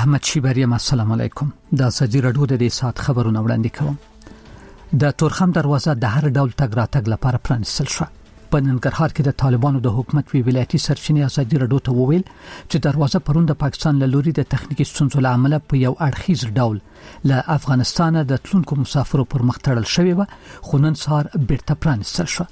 احمد شیبریم. السلام علیکم. د سجی رادیو د دې سات خبرونه وړاندې کوم. د تورخم دروازه د هر ډول تګ راتګ لپاره پرانیستل شو. په ننګرهار کې د طالبانو د حکومت وی ولایتي سرچینې سجی رادیو ته وویل چې دروازه پرون د پاکستان له لوري د تخنیکی ستونزو لامل په یو اړخیز ډول له افغانستان د تلونکو مسافرو پر مخ تړل شوی و، خو نن سهار بیرته پرانیستل شو.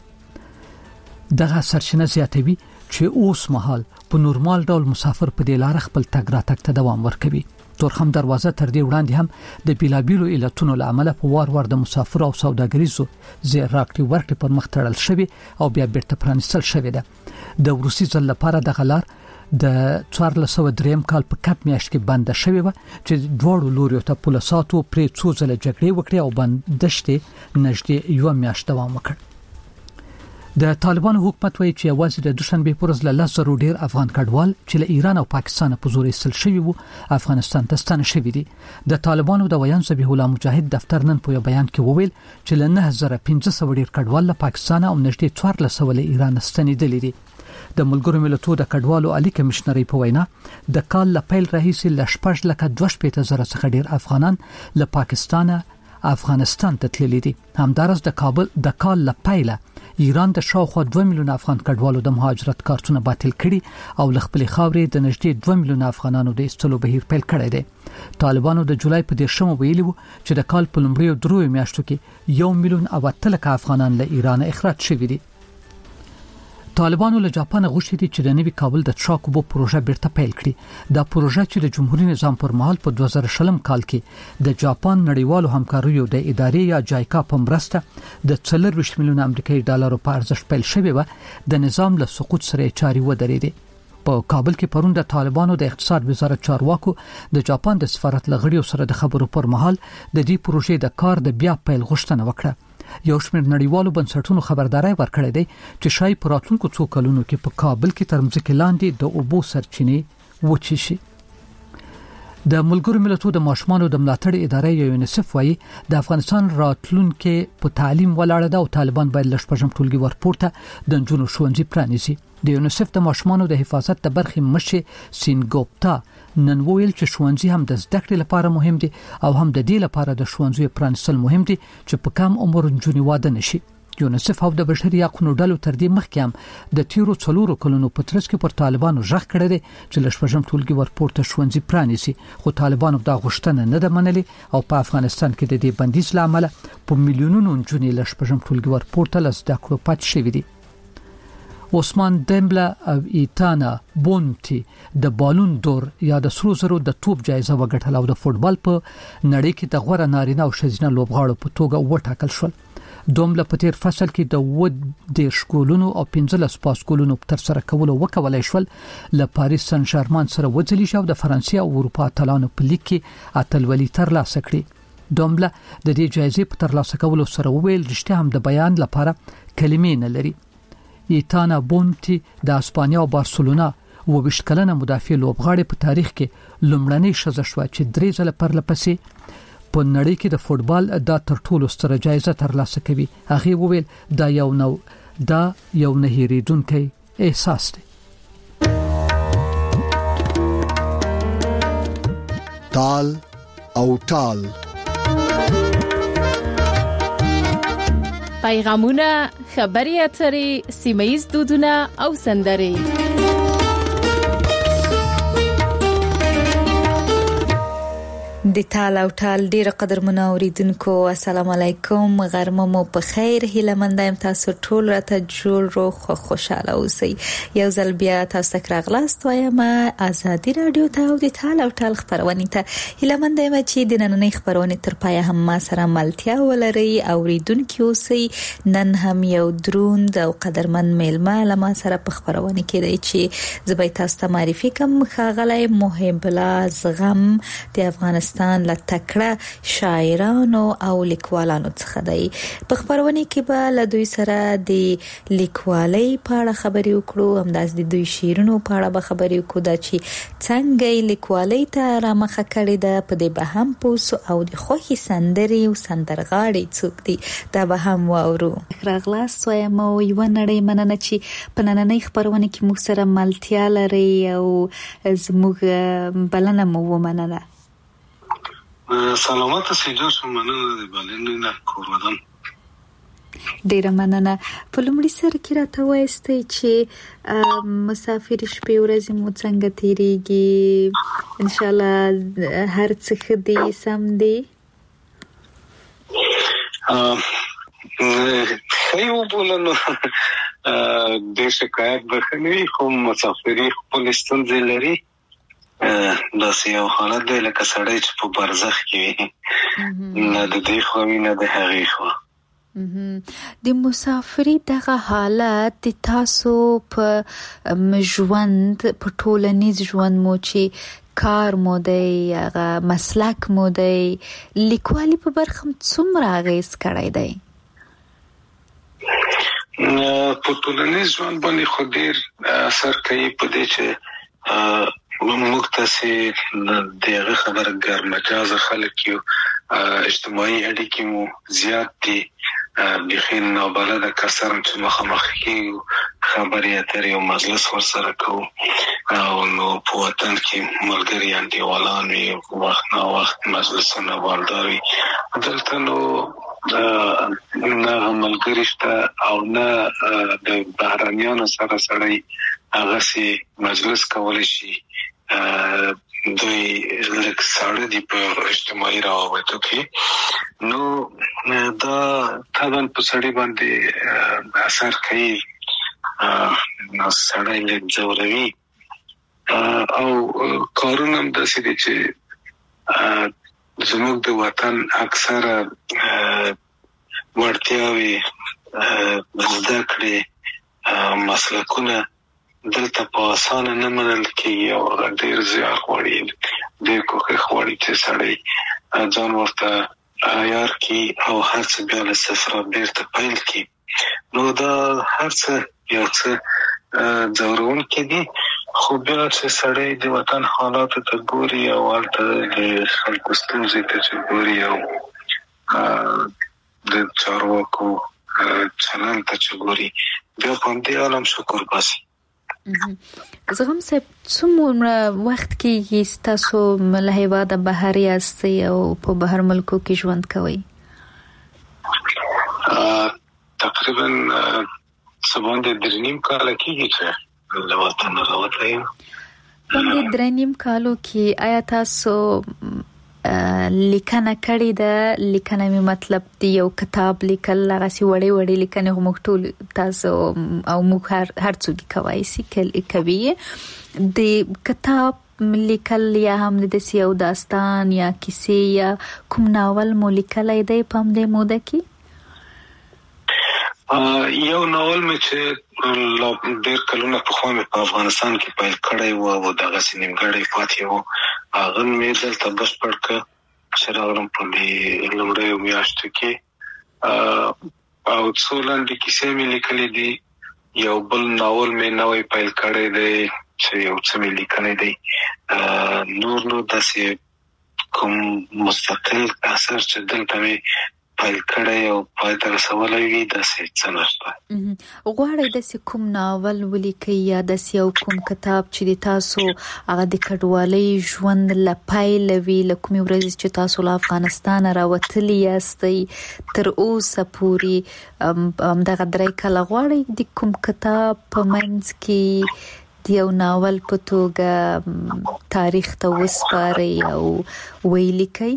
دغه سرچینه زیاتوي چې اوس مهال په نورمال ډول مسافر په دې لار خپل تګ راتګ ته دوام ورکوي. تورخم دروازه تر دې وړاندې هم د بیلابیلو علتونو لامل په وار د مسافر او سوداګریزو زیراکټي ورکړې پر مخ تړل شوی او بیا بیرته پرانیستل شوی ده. د روسي ځل لپاره د غلار د 1403 کال په کپ میاشت کې بند شوی و چې دوړو لوري ته پولیساتو پرې څو ځله جګړې وکړې او بندشته نږدې یو میاشت دوام وکړ. د طالبانو حکومت وایي چې اوازې د دوشنبه پورز له 10,000 ډیر افغان کډوال چې له ایران او پاکستان په زور ایستل شوی وو افغانستان ته ستانه شوی دي. د طالبانو د ویان ذبیح الله مجاهد دفتر نن په بیان کې وویل چې له 9500 ډیر کډوال له پاکستان او نږدې 1400 له ایران ستنیدل دي. د ملګرو ملتونو د کډوالو عالی کمشنري په وینا د کال له پیل راهیسې ل 2.2 څخه ډیر افغانان له پاکستان افغانستان ته تللي دي. همدارس د کابل د کال له پیله ایران د شاوخوا 2 میلیون افغان کډوالو د مهاجرت کارتونه باطل کړي او ل خپل خاورې د نږدې 2 میلیون افغانانو د ایستلو بهیر پیل کړی دی. طالبانو د جولای په 10 ویلي وو چې د کال په لومړیو 3 میاشتو کې 1 میلیون او 3 افغانان له ایران اخراج شوي دي. طالبانو له جاپان غوښتي دي چې د نوي کابل د تراکوبو پروژه بیرته پیل کړي. دا پروژه چې د جمهوریت نظام پر مهال په 2000 کال کې د جاپان نړیوالو همکاریو د ادارې یا جایکا په مرسته د 4 میلیون امریکایي ډالرو په ارزښت پیل شوی و، د نظام له سقوط سره چاري ودرېدي. په کابل کې پرون د طالبانو د اقتصاد وزارت چارواکو د جاپان د سفارت لغړیو سره د خبرو پر مهال د دې پروژې د کار د بیا پیل غوښتنه وکړه. یو شمېر نړیوالو بنسټونو خبرداري ورکړې ده چې شای پراتونکو څو کلونو کې په کابل کې تر ځمکې لاندې د اوبو سرچینې وچی شي. د ملګرو ملتونو د ماشومانو د ملاتړ ادارې یونیسف وايي د افغانستان راتلونکو په تعلیم ولاړ ده او طالبان باید لږ ټولګي ورپورته د جنونو ښوونځي پرانیزي. د یونیسف د ماشومانو د حفاظت د برخې مشر سینګوپتا نن ویل چې ښوونځي هم د زده کړې لپاره مهم دي او هم د دې لپاره د ښوونځي پرانیستل مهم دي چې په کم عمر جنونو واده نشي. یونیسف او د بشري حقوقو ډلو تر دې مخکې هم د تیرو 4 کلونو په ترڅ کې پر طالبانو ژغ کړی دی چې لږ ټولګي ورپورته ښوونځي پرانیسي، خو طالبانو دا غوښتنه نه ده منلې او په افغانستان کې د دې بندیز لامل په میلیونونو جنونو لږ ټولګي ورپورته لزده کړو پات شوی دي. عثمان دمبله او ایتانا بونتی د بالون دور یا د سرو زرو د توپ جایزه وګټله او د فوتبال په نړۍ کې د غوړه نارینه او ښځینه لوبغاړو په توګه وټاکل شول. دومله په تیر فصل کې د 10 ګولونو او 15 پاس ګولونو تر سره کولو وکولای شول له پاریس سن ژرمن سره وځلی شو د فرانسې او اروپا اتلانو په لیګ کې اتلولي ترلاسه کړې. دومله د دې جایزې په ترلاسه کولو سره وویل رښتیا هم د بیان لپاره کلمې نه لري. ایتانا بونتی د اسپانیا او بارسلونا 22 کلنه مدافع لوبغاړي په تاریخ کې لومړنۍ ښځه شوه چې 3 ځله پرلپسې په نړۍ کې د فوتبال د تر ټولو ستره جایزه ترلاسه کوي. هغه وویل دا یو نه هېریدونکی احساس دی. تال او ټال پیغامونه، خبري اترې، سیمایي دودونه او سندرې. د تال او ټال ډیر قدر منوریدونکو السلام علیکم، غرمه مو په خیر، هیله مندایم تاسو ټول راته جوړ روغ خوشاله اوسئ. یو ځل بیا تاسو ته راغلاست وایم ازادي رادیو ته او د تال او ټال خبرونه ته هیله مندایم چې د نننۍ خبرونه تر پای هم ما سره ملتیا ولري اوریدونکو اوسئ. نن هم یو دروند او قدرمن میلمه لما سره په خبرونه کې دی چې زبې تاسو ته معرفي کوم. ښاغلی محب الله زغم د افغانستان افغانستان له تکړه شاعرانو او لیکوالانو څخه دی. په خبرونه کې به له دوی سره د لیکوالۍ په اړه خبرې وکړو، همداس د دوی شعرونو په اړه به خبرې وکړو، دا چې څنګه لیکوالۍ ته رامخه کړې ده، په دې به هم پوسو او د خوښي سندري او سندرغاړي څوک دي دا به هم واورو. راغلاست وایم او یو نړۍ مننه چې په نننۍ خبرونه کې موږ سره ملتیا لري او زموږ بلنه مو ومنله. سلامت اوسئ، جوش مننه د بلنې نه کورودم. ډیره مننه. په لومړي سر کې راته وایستئ چې مسافر شپې ورځې مو څنګه تیریږي؟ ان شاء الله هر څه ښه دي، سم دي؟ خیو بولنو د شکایت بخنوي، خو مسافري خپل ستونزې لري. داسې یو حالت دی لکه سړی چې په برزخ کې وي، نه د دې خوا وي نه د هغې خوا. د مسافري دغه حالت د تاسو په ژوند، په ټولنیز ژوند مو چې کار مو دی، هغه مسلک مو دی، لیکوالي په برخه څومره اغیز کړی دی؟ په ټولنیز ژوند باندې خو ډېر اثر کوي، په دې چې موږ تاسې دغه خبره ګرمجازه خلک یو، اجتماعي اړیکې مو زیات دي، بیخي نابلده کسان چې مخامخ کېږو، خبرې اترې او مجلس ورسره کوو، او نو په وطن کې ملګري انډیوالان وي، وخت نا وخت مجلسونه والدار وي. دلته نو نه ملګري شته او نه د بهرنیانو سره سړی هغسې مجلس کولی شي. دوی لږ ساړه دي په اجتماعي روابطو کې، نو دا طبعا په سړی باندې اثر کوي، نو سړی لږ ځوروي. او کارونه هم داسې دي چې زموږ د وطن اکثره وړتیاوې، زده کړې، مسلکونه دلته په اسانه نه منل کېږي او ډېر زیار غواړي، ډېر کوښښ غواړي چې سړی ځان ورته عیار کړي او هر څه بیا له صفره بېرته پیل کړي. نو دا هر څه یو څه ځوروونکي دي، خو بیا چې سړی د وطن حالاتو ته ګوري او هلته د خلکو ستونزې ته چې ګوري او د چارواکو چلند ته چې ګوري، بیا په همدې عالم شکر باسي. زغم صاحب، څومره وخت کېږي ستاسو له هېواده بهر یاستئ او په بهر ملکو کې ژوند کوئ؟ تقریبا څه باندې 3.5 کاله کېږي چې له وطن راوتلی یم. باندې 3.5 کالو کې آیا تاسو لیکنه کړې ده؟ لیکنه می مطلب دی یو کتاب لیکل، هغه سی وړې وړې لیکنې هم ټول تاسو او موږ هر څوک کوي سي کوي. د کتاب لیکل یا هم د یو داستان یا کیسې یا کوم ناول مو لیکلی دی په همدې موده کې؟ یو ناول مې چې ډېر کلونه پخوا مې په افغانستان کې پیل کړی و او دغسې نیمګړی پاتې و، هغه مې دلته بشپړ کړ چې راغلم په دې لومړیو میاشتو کې. او څو لنډې کیسې مې لیکلې دي، یو بل ناول مې نوی پیل کړی دی چې یو څه مې لیکلی دی. نور داسې کوم مستقل اثر چې دلته مې پیل کړی او پای ته رسولی وي، داسې څه نشته. غواړئ داسې کوم ناول ولیکئ یا داسې یو کوم کتاب چې د تاسو هغه د کډوالۍ ژوند له پیله وي، له کومې ورځې چې تاسو له افغانستانه راوتلي یاستئ تر اوسه پورې همدغه 3 کاله، غواړئ د کوم کتاب په منځ کې د یو ناول په توګه تاریخ ته وسپارئ او ویلیکئ؟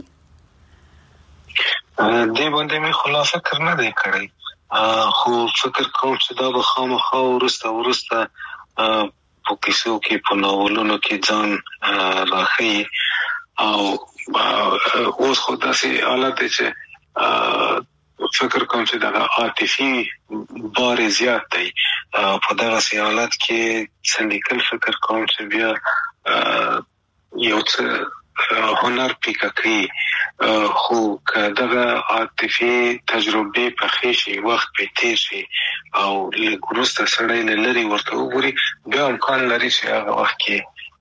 دې باندې مې خلا فکر نه دی کړی، خو فکر کوم چې دا به خامخا وروسته په کیسو کې، په ناولونو کې ځان راښیي. او اوس خو داسې حالت دی چې فکر کوم چې دغه عاطفي بار زیات دی. په دغسې حالت کې څه لیکل فکر کوم چې بیا یو څه هنر پیکه کوي خو دغه عاطفي تجربه په خېشي وخت په تیر شي او لګورسته سړی لري ورته وګوري بیا امکان لري چې هغه وخت کې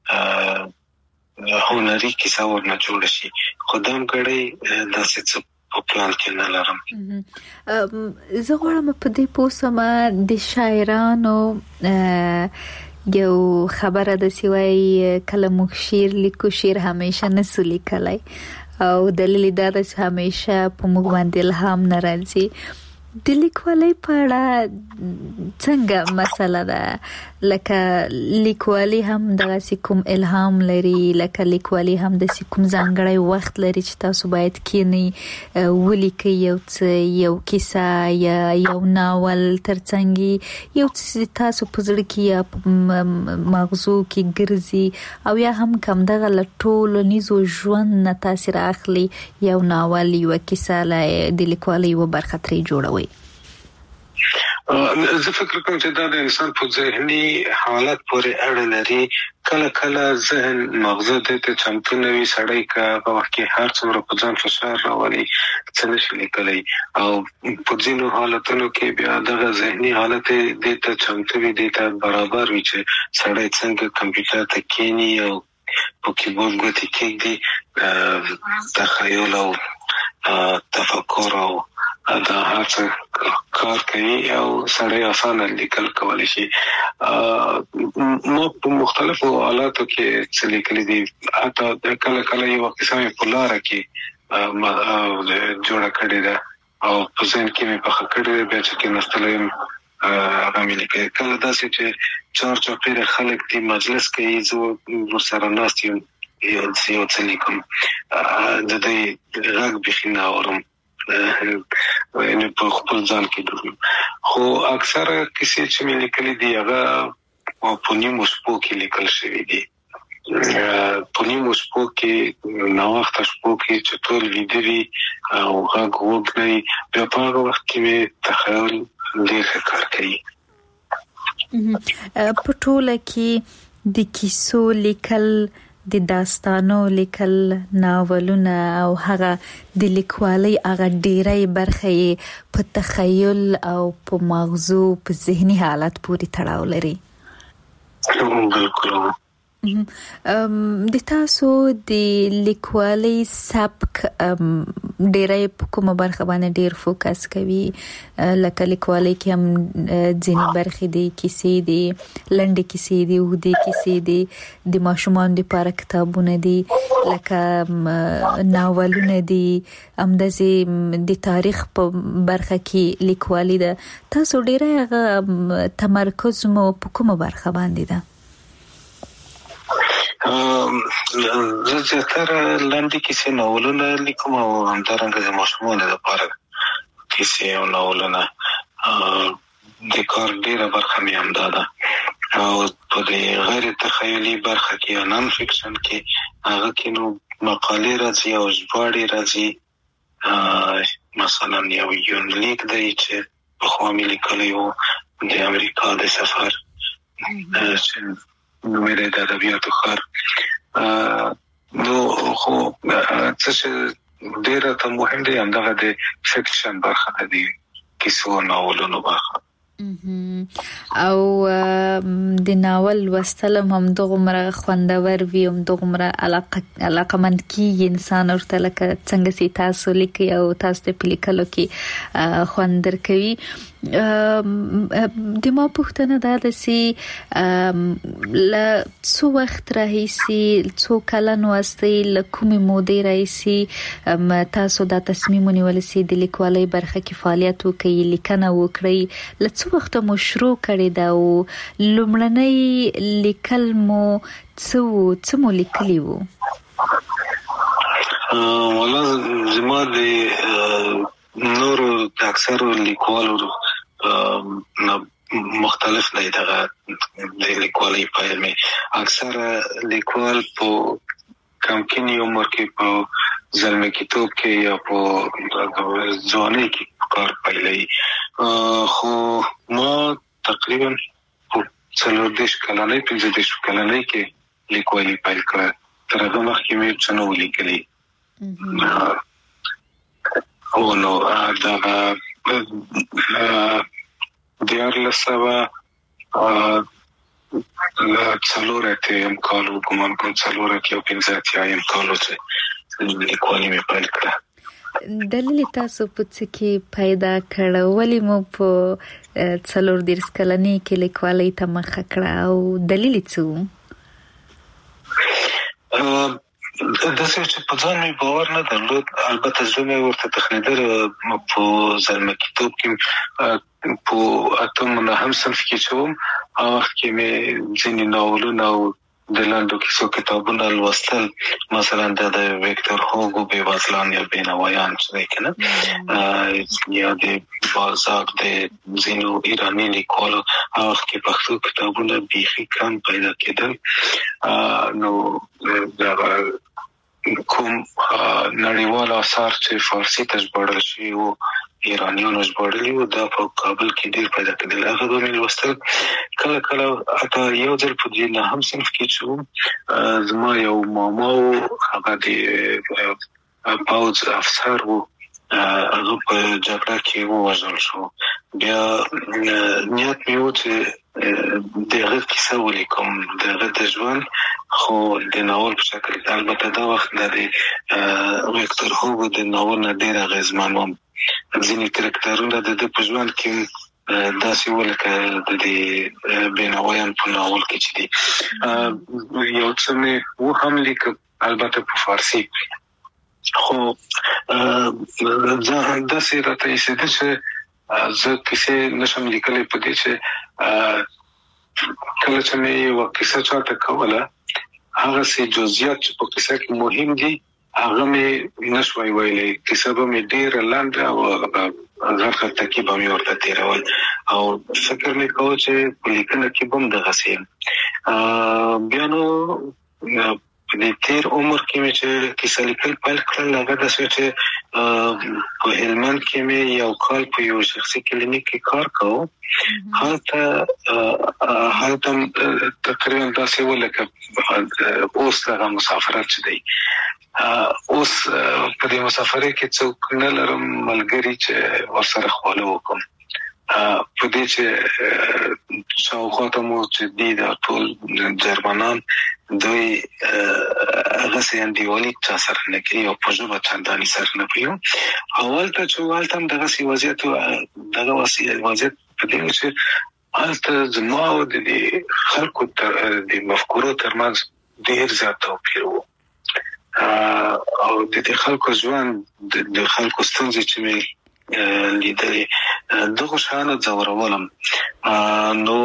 هنري کیسه ورنه جوړ شي خدام غړي داسې څه په پلان کې نه لرم. زه غواړم په دې پوسمه د شاعرانو یو خبره د سیوای کله مخ شعر لیکو شعر همیشه نسو لیکلای او دلیل دا د همیشه په موږ باندې الهام ناراضي د لیکوالۍ په اړه څنګه مسله ده لکه لیکوالي هم دغه کوم الهام لري لکه لیکوالي هم د کوم ځانګړی وخت لري چې تاسو باید کینی ولیکي یو کیسه یا یو ناول ترڅنګ یو څه تاسو په زړه کې یا مغزو کې ګرځي او یا هم کم دغه لټول نيزو ژوند نه تاثیر اخلي یو ناول یو کیسه د لیکوالۍ و برخه ترې جوړوي. زه فکر کوم چې دا د انسان په ذهني حالت پورې اړه لري کله کله ذهن مغزه ته چمتو نوي سړی کا په وخت کې هر څومره په ځان فشار راولي څه نشي لیکلی او په ځینو حالتونو کې بیا دغه ذهني حالت دې ته چمتو وي دې ته برابر وي چې سړی څنګه کمپیوټر ته کینی او په کیبورډ ګوتې کېږدي تخیل او تفکر او دا هر څه کار کوي او سړی آسانه لیکل کولی شي. ما په مختلفو حالاتو کې څه لیکلي دي حتی کله کله یو قسم په لاره کې جوړه کړې ده او په ذهن کې مې پخه کړې ده بیا چې کېناستلی یم هغه مې لیکلي کله داسې چې چار چاپېره خلک دي مجلس کوي زه ورسره ناست یم یو څه لیکم د دې غږ بیخي نه اورم یعنی په خپل ځان کې دوم خو اکثره کیسې چې مې لیکلي دي هغه په نیمو شپو کې لیکل شوي دي په نیمو شپو کې ناوخته شپو کې چې ټول ویده وي او غږ وږ نه وي بیا په هغه وخت کې مې تخیل ډېر ښه کار کوي. په ټوله کې د کیسو لیکل د داستانو لیکل ناولونه او هغه د لیکوالۍ هغه ډیرای برخه په تخیل او په مغزو په ذهني حالت پورې تړاو لري. بالکل. د تاسو د لیکوالۍ سبک ډیرای په کومه برخه باندې ډیر فوکس کوي لکه لیکوالۍ کې هم ځینې برخې دي کیسې دي لنډې کیسې دي اوږدې کیسې دي د ماشومانو لپاره کتابونه دي لکه ناولونه دي همداسې د تاریخ په برخه کې لیکوالۍ ده تاسو ډیرای تمرکز مو په کومه برخه باندې ده؟ زه زیاتره لنډې کیسې ناولونه لیکم او همدارنګه د ماشومانو لپاره کیسې او ناولونه د کار ډېره برخه مې همدا ده او په دې غیر تخیلي برخه کې یا نان فکشن کې هغه کې نو مقالې راځي او ژباړې راځي مثلا یو یونلیک دی چې پخوا مې لیکلی و د امریکا د سفر نومره د ادبیاتو خر نو خو څه ډیره ته مهم دی همدغه د فکشن برخه دی کیسو ناولونو برخه او د ناول لوستل هم دغمره خوندور وي هم دغمره علاقمند کیږي انسان ورته لکه څنګه سي تاسو لیکي او تاسو په لیکلو کې خوند درکوي. د ما پوښتنه دا ده چې ل څو وخت راهیسي څو کلن واسطه ل کومې مودې راهیسي تاسو دا تصمیم ونیول چې د لیکوالۍ برخه کې فعالیت وکړئ لیکنه وکړئ ل څو وخت مو شروع کړی دا او لومړنۍ لیکل مو څه مو لیکلی وو؟ والله زما د نورو د اکثرو لیکوالو مختلف دی دغه د لیکوالۍ پیل مې اکثره لیکوال په کمکینی عمر کې په زلمیتوب کې یا په ځوانۍ کې کار پیلوي خو ما تقریبا په 40 کلنۍ کې لیکوالۍ پیل کړه تر هغه مخکې مې څه نه ولیکلي او نو دا دیارلسوه څلوراتیم کالو ګمان کوم څلوراتیا او پنځه اتیایم کالو چې لیکوالي مې پیل کړه. دلیل تاسو په څه کې پیدا کړ ولې مو په 40 کلنۍ کې لیکوالۍ ته مخه کړه او دلیل څه و؟ داسې چې په ځان مې باور نه درلود. البته زه مې ورته تخنیدل په زلمه کتاب کې په اتم نهم صنف کې چې وم هغه وخت کې مې ځینې ناولونه او د لاندو کیسو کتابونه لوستل، مثلا د ویکتور هوګو بېوزلان یا بېنوایان چې دی که نه، یا د بالزاک د ځینو ایراني لیکوالو هغه وخت کې پښتو کتابونه بیخي کم پیدا کېدل. نو دغه کوم نړیوال آثار چې فارسي ته ژباړل شوي وو ایرانیانو ژباړلي وو دا په کابل کې ډېر پیدا کېدل. هغه به مې لوستل. کله کله حتی یو ځل په نهم صنف کې چې وم زما یو ماما و هغه د پوځ افسر و، هغه په جګړه کې ووژل شو. بیا نیت مې و چې د هغه کیسه ولیکم د هغه د ژوند، خو د ناول په شکل. البته دا وخت د ویکتور هوګو د ناول نه ډېر اغېزمن وم. ځینې کرکټرونه د ده په ژوند کې داسې ولکه د بېنوایان په ناول کې چې دي. یو څه مې و هم لیکم، البته په فارسي، خو داسې راته ایسېده چې زه کیسې نشم لیکلی په دې چې کله چې مې یوه کیسه چاته کوله هغسې جزئیات چې په کیسه کې مهم دي هغه مې نشوی ویلی. کیسه به مې ډېره لنډه او غټ ترکیب به مې ورته تېرول او فکر مې کوه چې په لیکنه کې به هم دغسې یم. بیا نو په دې تېر عمر کې مې چې کیسه لیکل پیل کړل هغه داسې چې په هلمند کې مې یو کال په یو شخصي کلینیک کې کار کوو. هلته تقریبا داسې و لکه اوس دغه مسافرت چې دی. اوس په دې مسافرۍ کې څوک نه لرم ملګري چې ورسره خواله وکړم. په دې چې شاوخواته مو چې دي دا ټول جرمنان دوی هغسې انډیوالي چا سره نه کوي او په ژبه چندانې سره نه پوهېږم. هلته چې هلته هم دغسې وضعیت په دې و چې هلته زما او د خلکو د مفکورو ترمنځ ډېر زیات توپیر و او د دې خلکو ژوند د خلکو ستونزې چې مې لیدلې دغه شیانو ځورولم. نو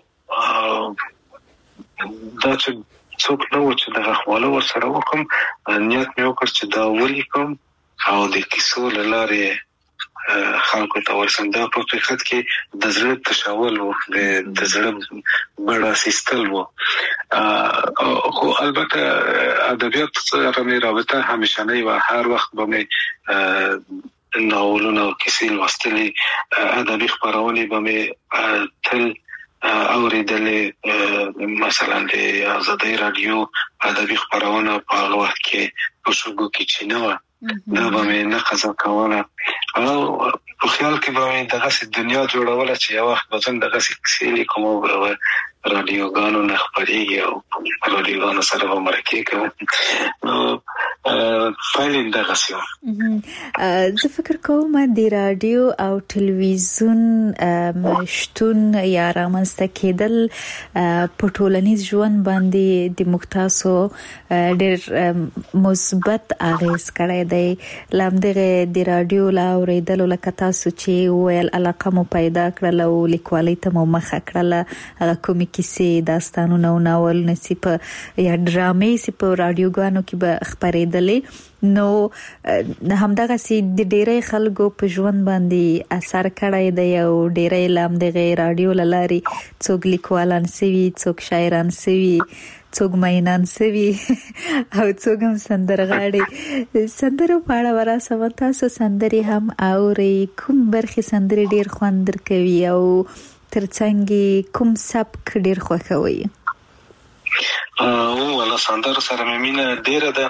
دا چې څوک نه و چې دغه خواله ورسره وکړم، نیت مې وکړ چې دا ولیکم او د کیسو له لارې خلکو ته ورسم. دا په حقیقت کې د زړه تشول و، د زړه بړه سیستل و. خو البته ادبیات سره مې رابطه همیشنۍ و. هر وخت به مې ناولونه او کیسې لوستلې، ادبي خپرونې به مې تل اورېدلې. مثلا د آزادۍ راډیو ادبي خپرونه په هغه وخت کې په شګو کې چینه وه، دا به مې نقضه کوله او په خیال کې به مې دغسې دنیا جوړوله چې یو وخت به زه دغسې کیسې لیکم او راډیوګانو نه خپرېږي او راډیوګانو سره به مرکې کوم. نو پیل یې دغسې و. زه فکر کوم د راډیو او ټلویزیون شتون یا رامنځته کېدل په ټولنیز ژوند باندې د موږ تاسو ډېر مثبت اغېز کړی دی. له همدغې د راډیو له اورېدلو لکه تاسو چې وویل علاقه مو پیدا کړله او لیکوالۍ ته مو مخه کړله، هغه کومې کیسې، داستانونه او ناولونه چې په یا ډرامې چې په راډیوګانو کې به خپرېدلې، نو همدغسې د ډېری خلکو په ژوند باندې اثر کړی دی او ډېری له همدغې راډیو له لارې څوک لیکوالان سوي، څوک شاعران سوي، څوک مینان سوي او څوک هم سندرغاړي. سندرو په اړه وراسم، تاسو سندرې هم اورئ؟ کوم برخې سندرې ډېر خوند درکوي او ترڅنګ کوم سبک ډېر خوښوئ؟ او ولا سندر سره مینه ډیره ده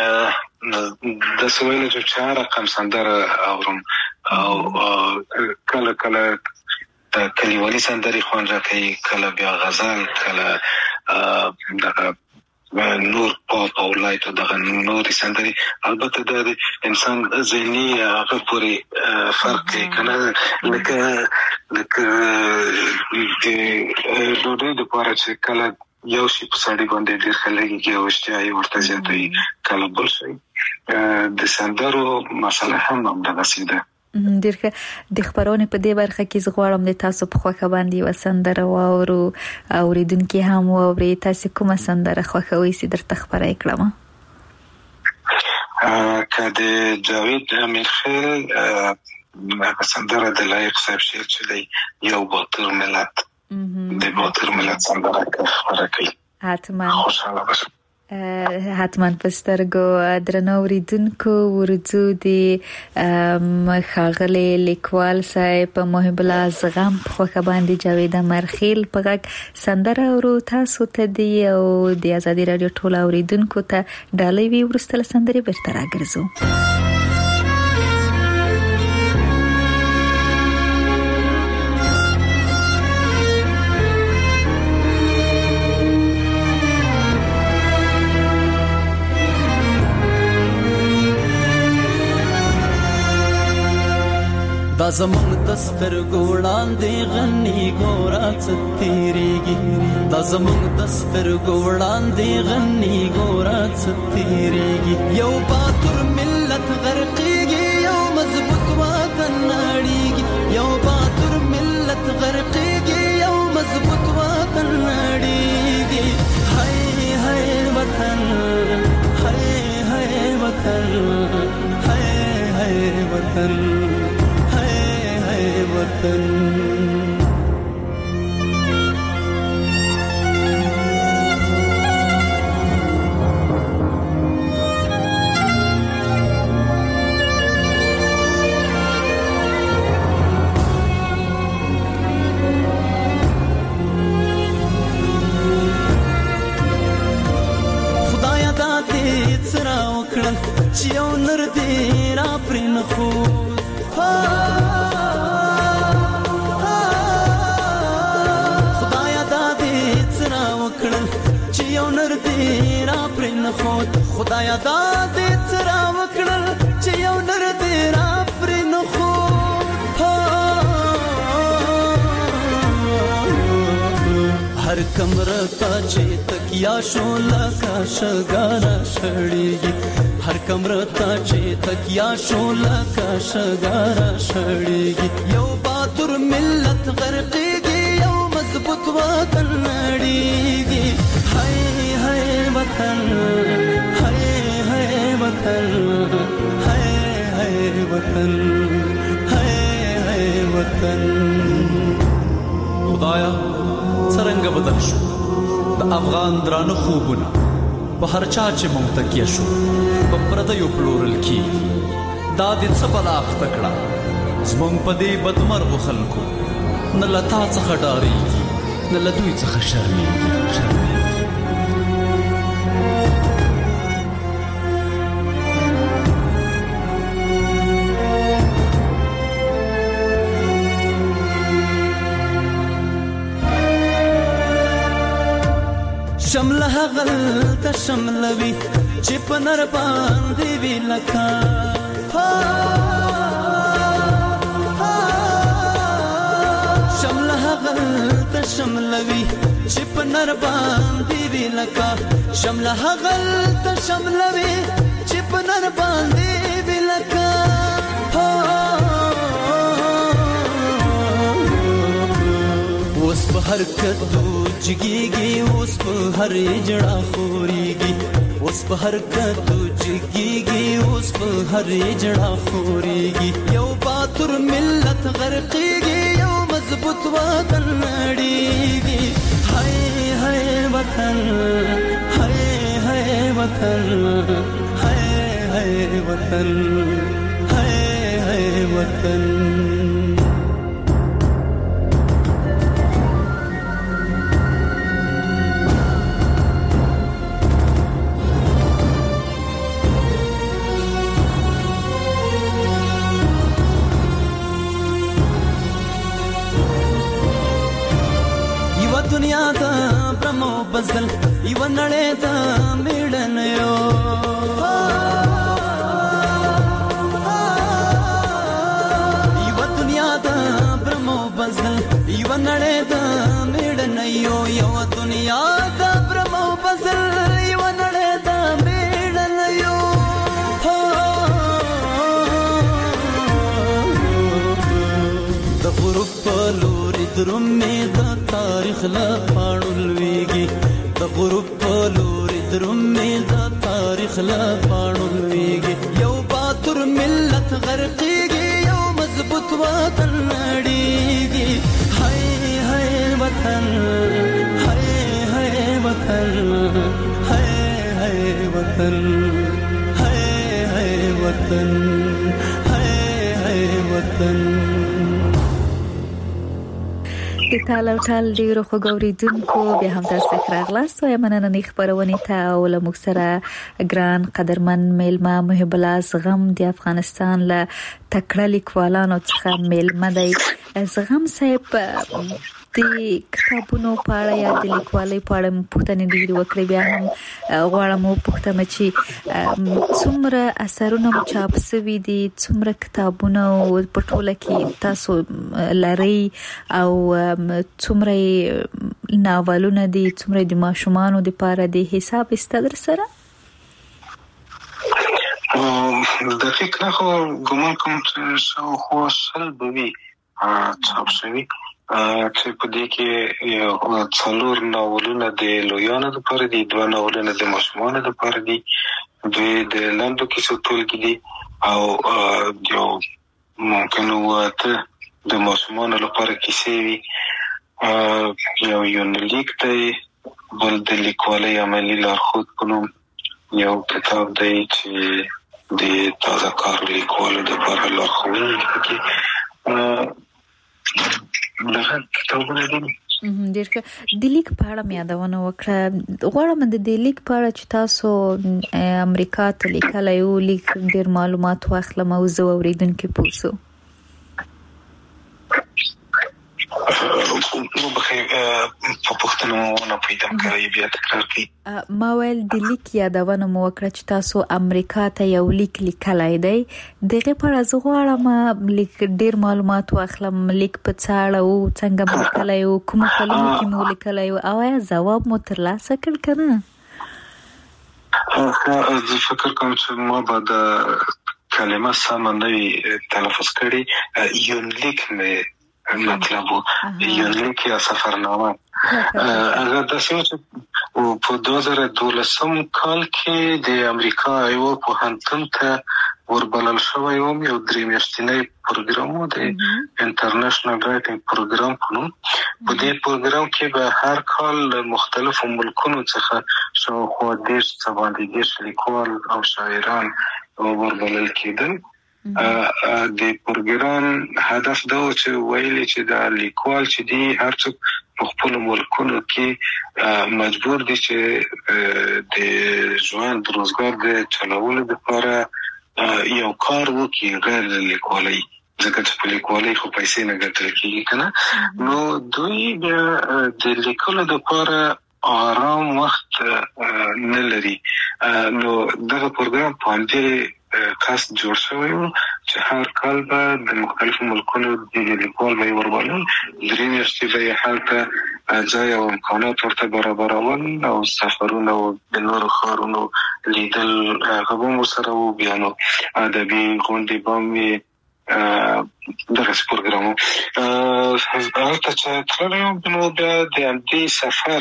د سویل جو 4 رقم سندر اورم او کله کله د کلیوالي سندري خوان راکې کله بیا غزل کله دغه نور پاپ او لایت دغه نور سندري البته د انسان ذهني هغه پوری فرق کنه لکه د دوی د پاره چې کله یو شي په سړی باندې ډیر خلګي او اشتیاي ورته زیاتوي کله بل شي د سندرو مسله هم دغه سیده ډیرکه د خبرونه په دې برخه کې زغوړم د تاسو په خوخه باندې وسندره واورو اوریدونکو هم واوري تاسو کومه سندره خوښوي چې درته خبرای کړم کله جاوید امیرخیل سندره د لایق صاحب شعر چې یو باطر ملت د باطر ملت سندره کوي خوشاله باشم حتما پسترګو درنوریدونکو ورځو دی خاغلی لیکوال صاحب محب الله زغم خوخه باندې جاوید مرخیل پغک سندره ورو تاسو ته دی او د ازادي رادیو ټول اوریدونکو ته ډالۍ وی ورستل سندري بیرته راګرځو دا زمونږ دستر ګوړان دی غنی ګورا ستیریږي دا زمونږ دستر ګوړان دی غنی ګورا ستیریږي یو باتور ملت غرقيږي یو مضبوط وطن نړیږي یو باتور ملت غرقيږي یو مضبوط وطن نړیږي هاي هاي وطن هاي هاي وطن هاي هاي وطن وطن خدایا دا دې سره وکړل چې یو نر دې را پرې نه خو خدایا دا دې سره وکړل چې یو نر دې را پرې نه خو هر کمره ته چې تکیا شو لکه شګارا شړېږي هر کمره ته چې تکیا شو لکه شګارا شړېږي یو باتور ملت غرقېږي یو مضبوط وطن نړېږي هاي هاي وطن وطن هاي هاي وطن هاي هاي وطن خدایا څنګه بدل شو د افغان درانه خوبونه په هر چا چې مونږ تکیه شو په پردیو پلورل کی دا دې څه بلا اختکړه زمونږ په دې بدمرغو خلکو نه لتا څخه ډاریږي نه لدوی څخه شرمېږي شمله غل ته شملوي چې په نر باندې وی لکا شمله غل ته شملوي چې په نر باندې وی لکا شمله غل ته شملوي چې په نر باندې وی لکا اوس په حرکت جګيږي اوس په هر جړه خوريږي اوس په حرکت جګيږي اوس په هر جړه خوريږي یو باتور ملت غرقيږي یو مضبوط وطن نړيږي هاي هاي وطن هاي هاي وطن هاي هاي وطن هاي هاي وطن دنیا دا برمو بزل یو نړۍ دا میړنیو یو دنیا دا برمو بزل یو نړۍ دا میړنیو یو دنیا دا برمو بزل یو نړۍ دا میړنیو د غروب په لوري درومې د تاریخ لا پاڼول ویږي د غروب په لوري درومې د تاریخ لا پاڼول ویږي یو باتور ملت غرقېږي یو مضبوط وطن نړېږي هاي هاي وطن هاي هاي وطن هاي هاي وطن هاي هاي وطن هاي هاي وطن د تاله ټال ډیرو خوګوریدونکو بیا هم تاسو راغلاست او مننه نه خبرونه ته او له مکسره ګران قدرمن میلمه محب الله زغم د افغانستان له تکړه لیکوالانو څخه میلمه دی زغم صاحب د کتابونو په اړه یا د لیکوالۍ په اړه پوښتنې ډېرې وکړې بیا هم غواړم وپوښتم چې څومره اثرونه چاپ شوي دي څومره کتابونه په ټوله کې تاسو لري او څومره ناولونه دي څومره د ماشومانو لپاره د حساب استدر سره دقیق نه خو ګومان کوم چې خو شل بوي چاپ شوي چې په دې کې یو څلور ناولونه د لویانو لپاره دي دوه ناولونه د ماشومانو لپاره دي دوی د لاندو کیسو ټولګې دي او یو ممکن وته د ماشومانو لپاره کیسې وي یو یونلیک دی بل د لیکوالۍ عملي لارښود په نوم یو کتاب دی چې د تازه کار لیکوالو لپاره لارښوونه کوي دغه کتابونه دي ډېر د لیک په اړه مې یادونه وکړه غواړم د لیک په اړه چې تاسو امریکا ته لیکلی یو لیک ډېر معلومات واخلم او زه اوریدونکي پوښتنه نو بخیر په پښتنو نه پیدا کړی بیا تکرار کی ما ویل د لیک یادونه مو وکړه چې تاسو امریکا ته یو لیک لیکلای دی دغه پر از غواړم لیک ډیر معلومات واخلم لیک په څاړه او څنګه لیکلای او کوم کلمې کې مو لیکلای او یا جواب مو ترلاسه کړ کنه زه فکر کوم چې ما بعد کلمه سم نه تلفظ کړی یو لیک مې مطلب یونلیک یا سفرنامه هغه د سوچ په 2012 کال کې د امریکا یو پوهنتون ته وربلل شوی یو درې میاشتنی پروګرام و د انټرنیشنل رائټینګ پروګرام په نوم په دې پروګرام کې به هر کال مختلفو ملکونو څخه شاوخوا 10 لیکوال او شاعران وربلل کېدل د پروګرام هدف دا و چې ویلي چې د لیکوال چې دی هر څوک په خپل ملکونو کې مجبور دي چې د ژوند روزګار د چلولو لپاره یو کار وکړي غیر لیکوالۍ ځکه چې په لیکوالۍ خو پیسې نه ګټل کېږي کنه نو دوی د لیکلو لپاره آرام وخت نه لري نو دغه پروګرام په دې خاص جوړ شوی و چې هر کال به د مختلفو ملکونو د لیکوال به وربلل درې میاشتې به یې هلته ځای او امکانات ورته برابرول او سفرونه او د نورو ښارونو لیدل هغه به هم ورسره و بیا نو ادبي غونډې به هم وي دغسې پروګرام و هلته چې تللی وم نو بیا د همدې سفر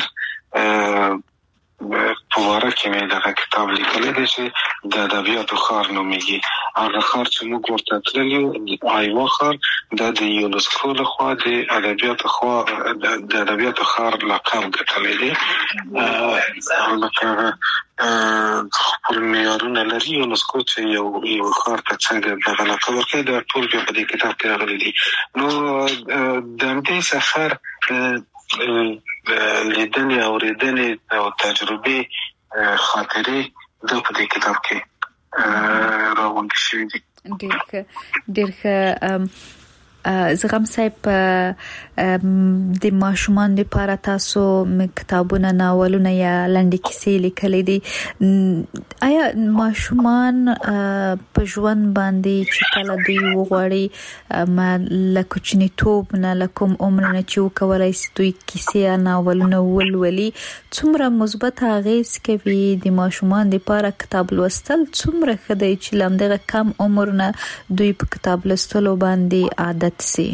په واره کې مې دغه کتاب لیکلی دی چې د ادبیاتو ښار نومیږي هغه ښار چې موږ ورته تللي ایوا ښار دا د یونسکو لخوا د ادبیاتو ښار لقب ګټلی دی لکه خپل معیارونه لري یونسکو چې یو ښار ته څنګه دغه لقب ورکوي دا ټول بیا په دې کتاب کې راغلي دي نو د همدې سفر لیدنې اورېدنې او تجربې خاطرې د په دې کتاب کې راغونډې شوي دي ډېر ښه زغم صاحب د ماشومان لپاره تاسو کتابونه ناولونه یا لنډې کیسې لیکلې دي آیا ماشومان په ژوند باندې چې کله دوی وغواړي لکه چنيتوب نه لکم عمر نه چې وکولای شي دوی کیسې ناولونه ولولي څومره مثبت اغیز کوي د ماشومان لپاره کتاب لوستل څومره خدای چې لمدغه کم عمر نه دوی په کتاب لوستلو باندې عادت سي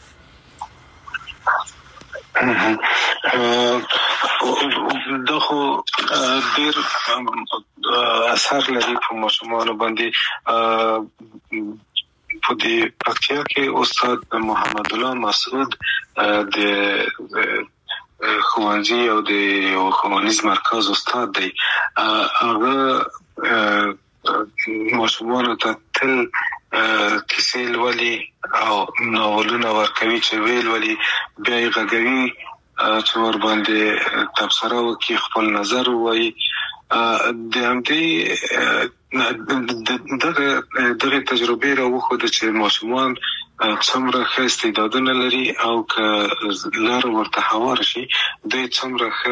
دغه ډیر اثر لري په ماشومان باندې په دې پکتیا کې استاد محمد الله مسعود د خوانزي او د خوانیز مرکز استاد دی هغه ماشومان ته تل کیسې ولولي او ناولونه ورکوي چې ویلولي بیا یې غږوي چې ور باندې تبصره وکړي خپل نظر وایي د همدې دغه تجربه راوخوده چې ماشومان څومره ښه استعدادونه لري او که لار ورته هوار شي دوی څومره ښه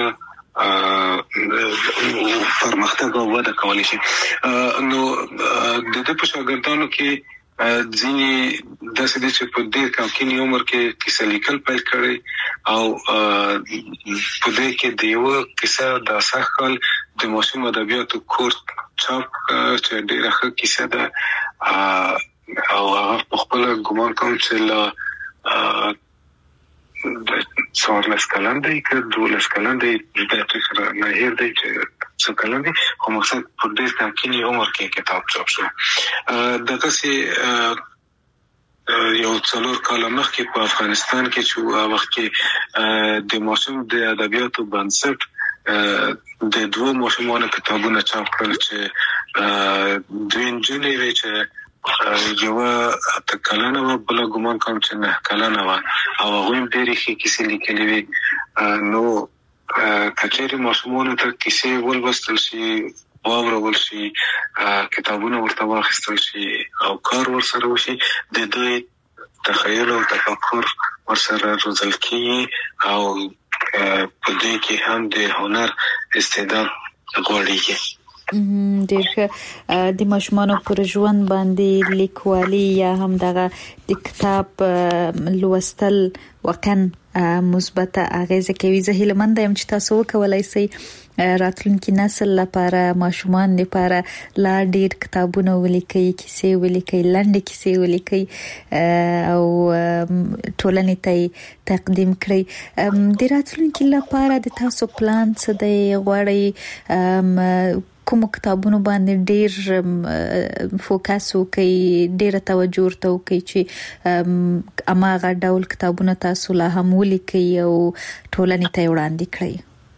پرمختګ او وده کولی شي نو د دې په شاګردانو کې ځینې داسې دي چې په ډېر کم عمر کې کیسه لیکل پیل کړي او په دې کې د یو کیسه د ساخل د ماشوم ادبیاتو کورس چاپ چې ډېره ښه کیسه ده او هغه په خپل ګمان کوم چې لا څوارلس کلن دی که 12 کلن دی د فکر نه هیر دی چې څو کلن دی خو مقصد په ډېر کم عمر کې کتاب چاپ شو دغه سي یو څلور کال مخکې په افغانستان کې چې وخت کې د ماشوم د ادبیاتو بنسټ د دوه ماشومانو کتابونه چاپ کړل چې دوی نجونې وی چې یو تکلانه و بل ګمان کوم چې نه کلانه و او هغه ډېری کیسې لیکلې وي نو کچېری ماشومان ته کیسې ولوستل شي واورول شي کتابونه ورته واخیستل شي او کار ورسره وشي د دوی تخیل او تفکر ورسره روزل کیږي او په دې کې هم د هنر استعداد غوړیږي ډېر د ماشومانو پر ژوند باندې لیکوالي یا هم دغه د کتاب لوستل وکن مثبت اغیزه کوي زه هیله مند یم چې تاسو وکولای شئ راتلونکي نسل لپاره ماشومان لپاره لا ډېر کتابونه ولیکي کیسې ولیکي لنډې کیسې ولیکي او ټولنې ته تقدیم کړي د راتلونکي لپاره د تاسو پلان څه دی غواړئ کوم کتابونو باندې ډېر فوکس وکړي ډېر توجه ورته وکړي چې اماغه ډول کتابونه تاسو لا هم ولیکي او ټولنې ته وړاندې کړئ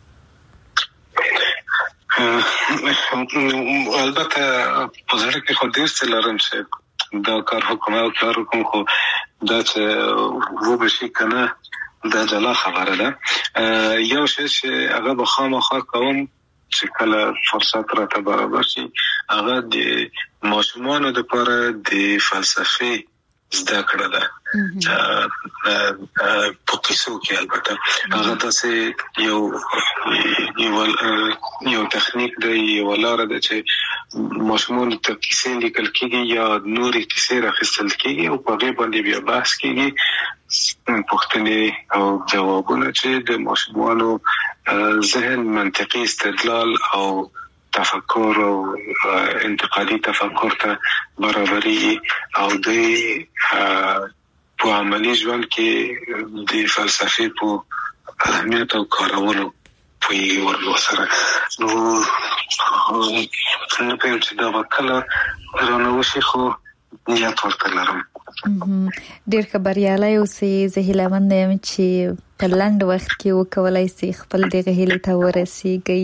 البته په ځړ کې خو ډېر څه لرم چې دا کار حکومت خو دا چې و بشي کنه دا جلا خبره ده یو شی چې هغه به خامخا کوم چې کله فرصت راته برابر شي هغه د ماشومانو لپاره د فلسفي زده کړه ده په کیسو کې البته هغه تاسو یو تخنیک دی یو لار ده چې ماشومان ته کیسې لیکل کېږي یا نورې کیسې راخیستل کېږي او په هغه باندې بیا بحث کېږي پوښتنې او جوابونه چې د ماشومانو ذهن منطقي استدلال او تفکر او انتقادي تفکر ته برابري او د په عملي ژوند کې د فلسفې په اهمیت او کارولو په ورلو سره نو څنګه په چې دا وکړه رانوشي خو نیت ورته لرم ډېر خبريالي اوسې زه هیله مند یم چې په لاند وخت کې وکولای شي خپل دغه هیله ته ورسیږي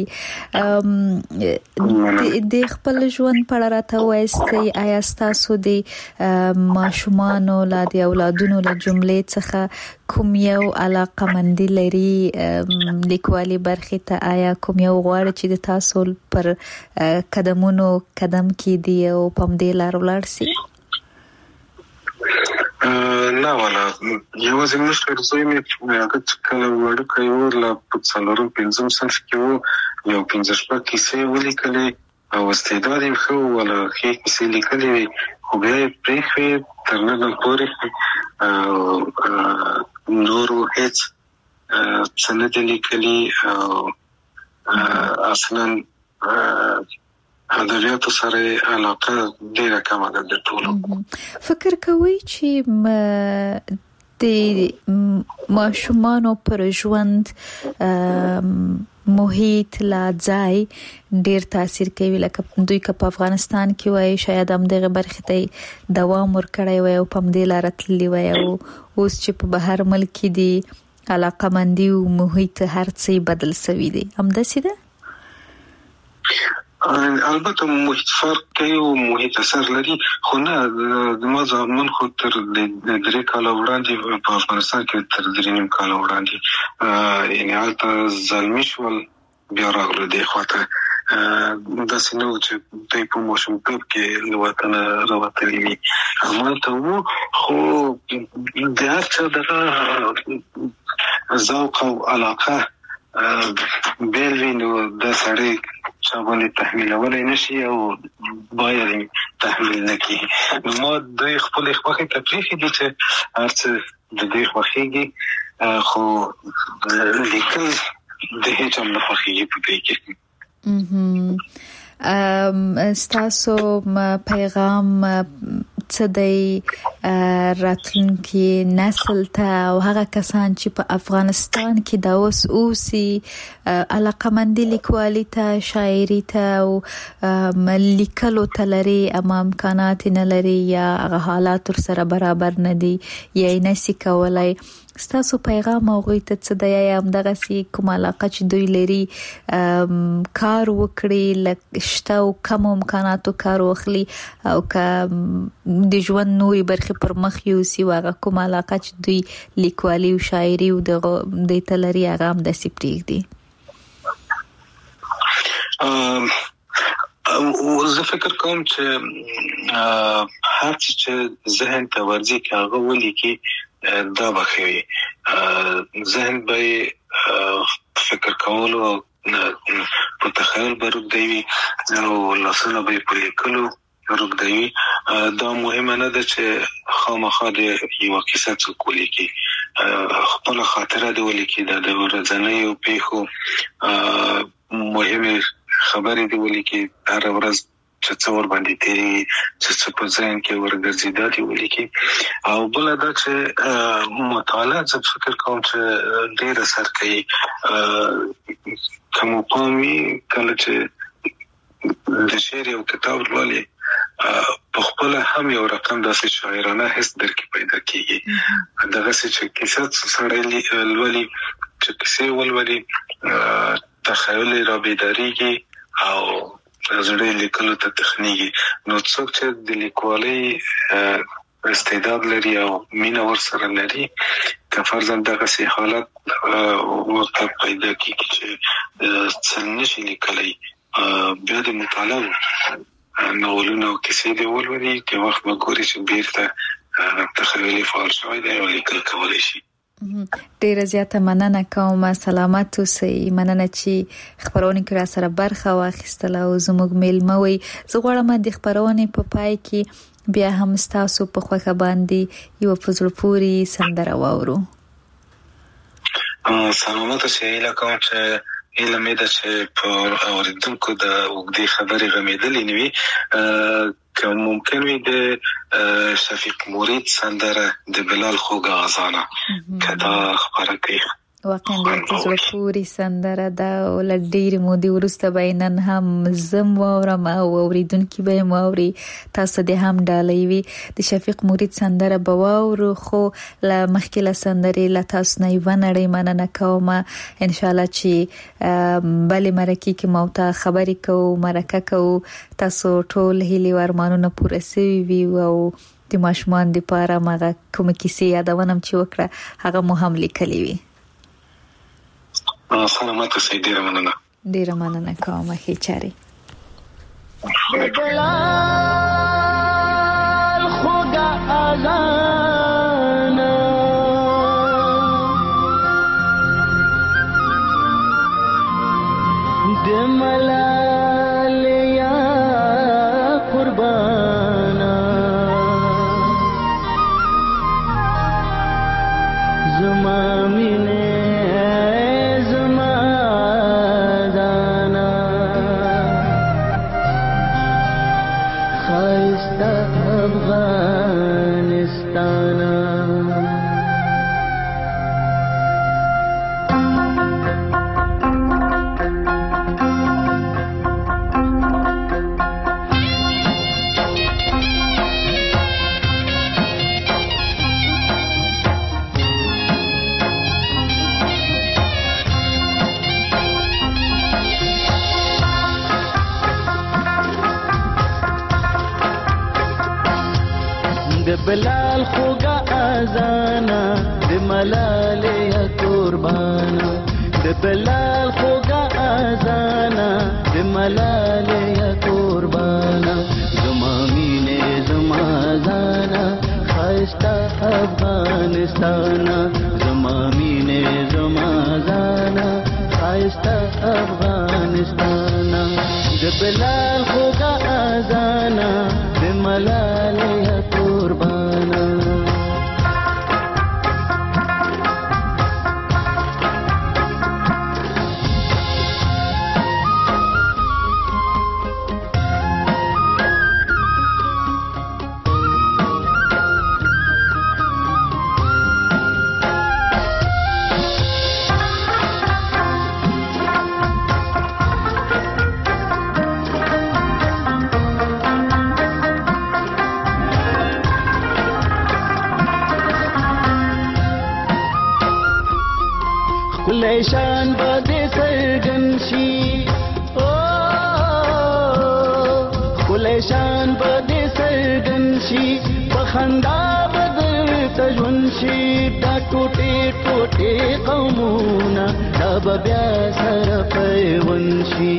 د خپل ژوند په اړه راته وایستي آیا تاسو د ماشومانو لا د اولادونو له جملې څخه کوم یو علاقه مندي لري لیکوالي برخه ته آیا کوم یو غواړي چې د تاسو پر قدم کې دی او پم دې لار ولر سي نه ولا یوازې مشر زوی مې هغه کله وړو کوي لا په څلورم پنځم صنف کې وو یو 15 کیسې ولیکلې او استعداد یې خو ولا هیڅ کیسې لیکلې خو بیا یې پرېښې تر نن پورې نورو هیڅ څه نه دي لیکلي اصلا ادبیاتو سره علاقه ډیره کمه ده د ټولو. فکر کوي چې د ماشومانو پر ژوند محیط لا ځای ډیر تاثیر کوي لکه دوی که په افغانستان کې وای شاید هم دغه برخه ته دوام ورکړی وای او په دې لار تللی وای او اوس چې په بهر ملک دی علاقه مندي او محیط هر څه بدل شوی دی هم داسې ده. البته محیط فرق کوي او محیط اثر لري خو نه ما زمون خو تر 3 کال وړاندې په افغانستان کې تر 3 کال وړاندې یعنی حالت ظلمي شول بیا راغله دی خواته داسې نو چې دوی په ماشومتوب کې له وطنه راوتلي وي همالته وو خو د هر چا دغه ذوق او علاقه بیل وي نو د سړی چا باندې تحمیلولی نشي او باید تحمیل نکړي نو ما دوی خپل خوښې ته پرېښي دي چې هر څه د دوی خوښېږي خو لیکل د هیڅ هم نه خوښېږي په دوی کې. ستاسو پیغام څه دی راتلونکي نسل ته او هغه کسان چې په افغانستان کې دا اوسي علاقمندي لیکوالي ته شاعري ته او لیکلو ته لري اما امکانات نه لري یا هغه حالات سره برابر نه دي یا نشي کولای ستاسو پیغام او غوي ته څه دی یا هم دغه سي کوم علاقه چې دوی لري کار وکړي لکشته او کم امکاناتو کار واخلي او که د ژوند نوري برخه پر مخ یو سی واغه کوم علاقه چې دوی لیکوالي او شاعري او د تلري هغه هم د سپریګ دي. زه فکر کوم چې هر څه ذهن ته ورځي کې هغه ولیکي دا بخوي ذهن به فکر کولو په تخیل برود دی او لاسونه به په لیکلو برود دی دا مهمه نه ده چې خامخا د یو کیسه څوک ولیکي خپل خاطره دی ولیکي د ورځنیو پیښو مهمه خبرې دی ولیکي هر ورځ چې څور باندې تیری چې په ځین کې ورګرځي دا دی ولیکي او بل دا چې مطالعه زه فکر کوم چې ډېر اثر کوي کوم پامي کله چې د شعر او کتاب لولي په خپل هم یو رقم داسې شاعرانه حس درکې پیدا کیږي دغه چې کیسه سره لولي چې کیسه ولولي تخیل را بیداریږي او زړه لیکلو ته تخنیږي نو څوک چې د لیکوالۍ استعداد لري او مینه ورسره لري که فرضاً دغه سي حالت ورته پیدا کیږي چې څنګه شي لیکلای بیا د مطالعه نولونه او کیسې دی ولولي چې وخت وګوري چې بیرته تخیلي فعال شوی دی او لیکل کولای شي. ډیره زیاته مننه کوم سلامت اوسئ مننه چې خبرونه کړه سره برخه واخیستله او زموږ میلمه وي زه غواړم د خبرونه په پای کې بیا هم تاسو په خوخه باندې یو فزړ پوری سندره واورو. سلامت اوسئ لکه چې علم دې چې په اوریدونکو د وګړي خبرې غمیدلې نوي که ممکن وي د شفیق مرید سندره د بلال خوږه اذانه کدا خبره کوي واقعا د زړه سندره دا ولډیر مودي ورسته بینن هم زم واورم او اوریدونکو به موري تاسو د هم ډالۍ وي د شفیق مرید سندره بواورو خو لا مخکله سندره لا تاسو نه ونړې مننه کوم ان شاء الله چې بل مرکه کې موته خبرې کو مرکه کو تاسو ټول هلي ورمانونه پوره سوي وي او د ماشومان د پاره مغه کوم کیسه یادونم چې وکړه هغه مو هم لیکلې وي. سلامت اوسئ ډیره مننه کوم هیچاري بلال خوږه اذان د ملالیا قربانا زما مینه زما دانا خایسته افغانستانا د بلال خوږه اذانا د ملالیا قربانا د بلال خوږه اذانا د ملالیا قربانا زما مینه زما زانا خایسته افغانستانا زما مینه زما زانا خایسته افغانستانا د بلال خوږه اذانا د ملالیا قربانا شان بده سرګنشي او کله شان بده سرګنشي بخندا بدل تجونشي دا ټوټه ټوټه قومونه دا بیا سره پیونشي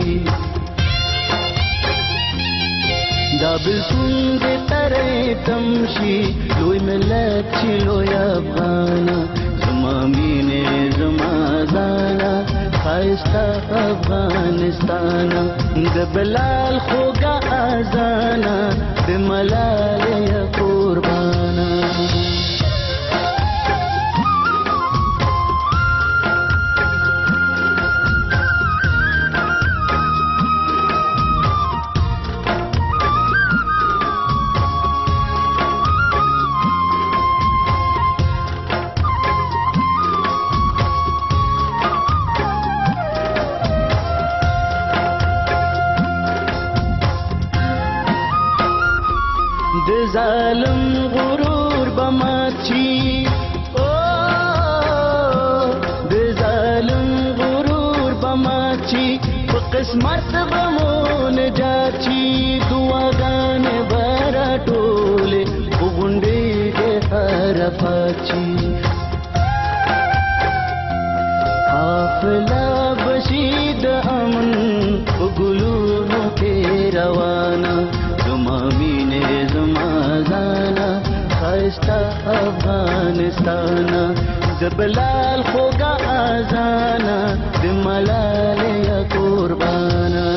دا بلسون دې ترې تمشي لوی ملت چې لوی افغانا زما مینه زما زانا خایسته افغانستانا د بلال خوږه اذانا د ملالیا قربانا د ظالم غرور بماچی او د ظالم غرور بماچی په قسمت بمون جاچی دعاګانې برا ټوله وګونډې دې حرفاچی حافظه بشید امن وګلونو کې روانه زما مینه زما زانا خایسته افغانستانا د بلال خوږه اذانا د ملالیا قربانا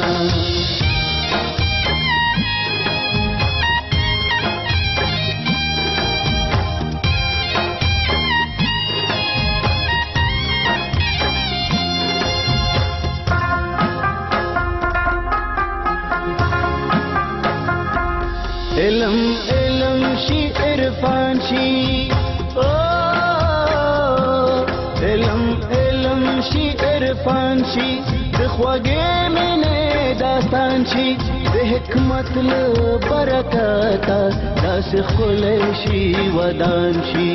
علم علم شي عرفان شي علم علم شي عرفان شي د خوږې مینې داستان شي د حکمت له برکته داسې ښکلی شي ودان شي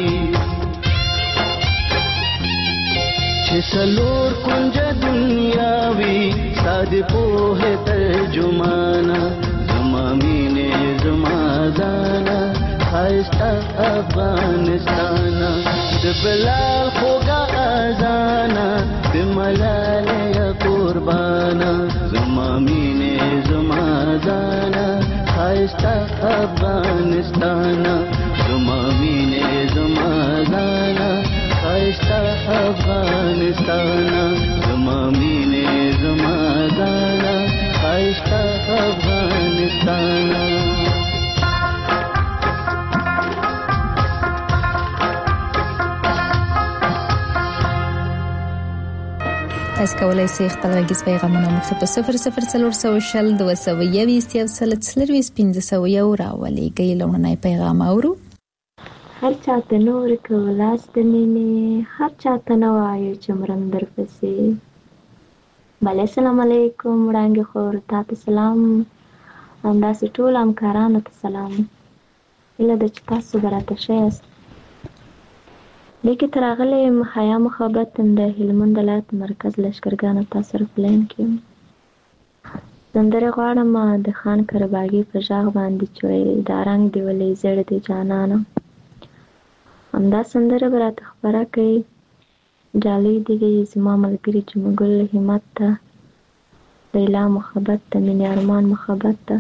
چې څلور کونجه دنیا وي ستا د پوهې ترجمانه زما مینې زما زانا خایسته افغانستانا د بلال خوږه اذانا د ملالیا قربانا زما مینې زما زانا خایسته افغانستانا زما مینې زما زانا خایسته افغانستانا زما مینې زما زانا تاسو کولای شئ خپل غږیز پیغامونه موږ ته په 0040 222 1500 راولېږئ. لومړنی پیغام اورو. هر چاته نور کولاس د مینې، هر چاته نه وایو چې مرم در پسې. بله السلام علیکم وړانګې خور، تاته سلام، همداسې ټول همکارانو ته سلام. هیله ده چې تاسو به راته ښه یاست. لیکې ته راغلی یم حیا محبت د هلمند ولایت مرکز لښکرګاه نه تاسو سره په لاین کې یم. سندرې غواړم د خان کرباغي په غږ باندې چې وایي دا رنګ دې ولې زیړ دی جانانه. همدا سندره به راته خپره کوي. ډالۍ دې وي زما ملګري جمګل همت ته، لیلا محبت ته، مینې ارمان محبت ته،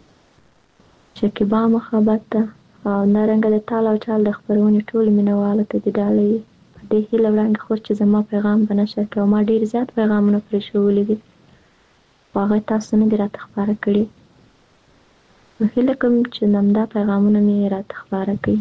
شکیبا محبت ته، او همدارنګه د تال او چال د خپرونې ټولو مینهوالو ته دې ډالۍ. په دې هیله وړاندې خور چې زما پیغام به نشر کړي. ما ډېر زیات پیغامونه پرېښولي دي خو هغه تاسو نه دي راته خپاره کړي. نو هیله کوم چې همدا پیغامونه مې راته خپاره کړي.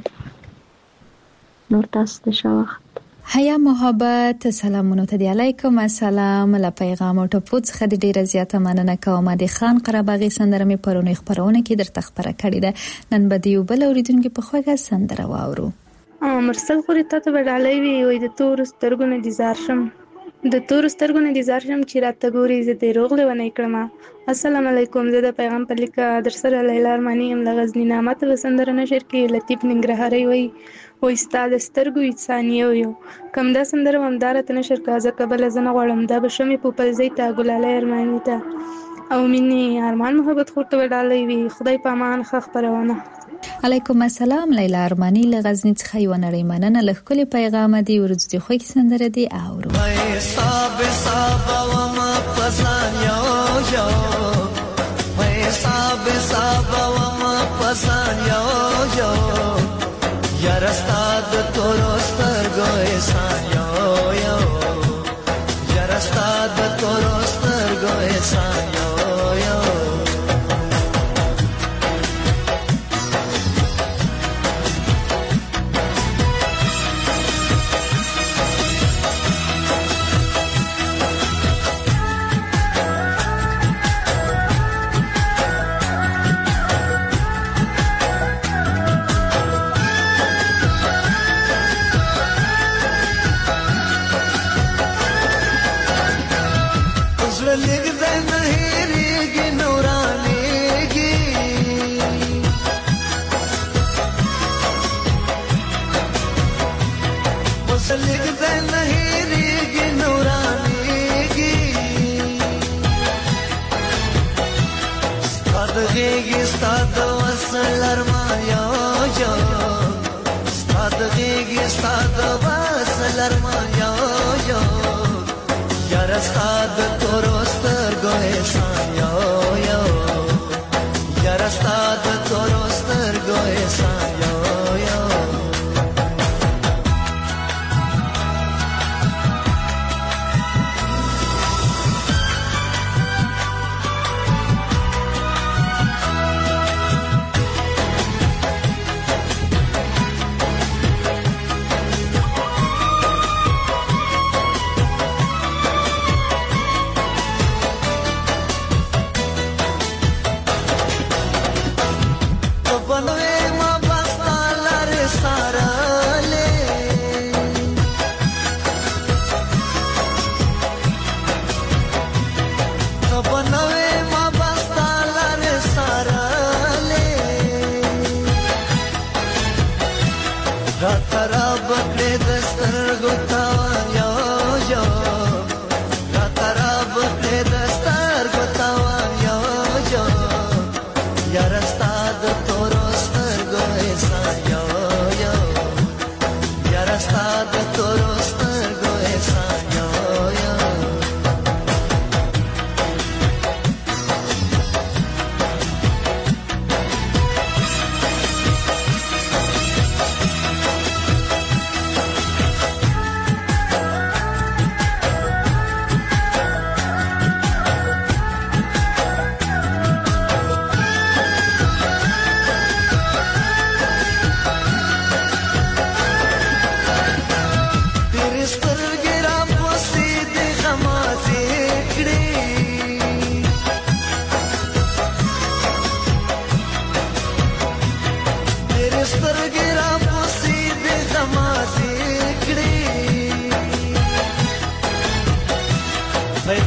نور تاسو ته ښه وخت. حیا محبت سلامونه ته دی. علیکم السلام. له پیغام او ټپو څخه د ډیره زیاته مننه کوم. د خان قرباغي سندره مې پرونی خبرونه کې درته خبره کړې ده. نن به دیو بل اوریدونکو په خوږه سندره واورو. مرسل خوري ته به ډالۍ وي وي د تور سترګو نه ديزار شم، د تور سترګو نه ديزار شم چې راته ګوري زه دې روغ لونی کړم. السلام علیکم. زه د پیغام په لیکه در سره لیلا ارمانی ام د غزنی نامه ته سندره نشر کې لطیف ننګرهاري وي و استاد سترګو انسانیو یو کوم دا سندره همدار ته نشر کازه قبل زنه غړم دا بشمه په پلزی تا ګلاله ارمانی ته او مني ارمان محبت خورته ډالۍ وي. خدای پامان خخ پرونه. علیکم السلام. لیلا ارمانی له غزنی څخه یو نړۍ مننه له خپل پیغام دی ورځ دی خو کې سندره دی اورو. حساب حساب و ما پسان یو یو حساب حساب و ما پسان یو یو یار استاد تورو سترګو احسان یو یو یار استاد تورو سترګو احسان یو یو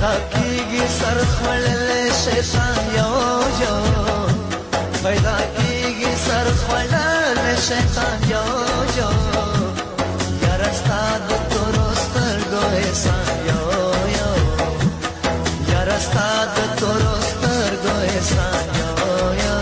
پیدا کیږي سر خړلې شیطان یو یو پیدا کیږي سر خړلې شیطان یو یو یار استاد تورستر ګوې سان یو یو یار استاد تورستر ګوې سان یو یو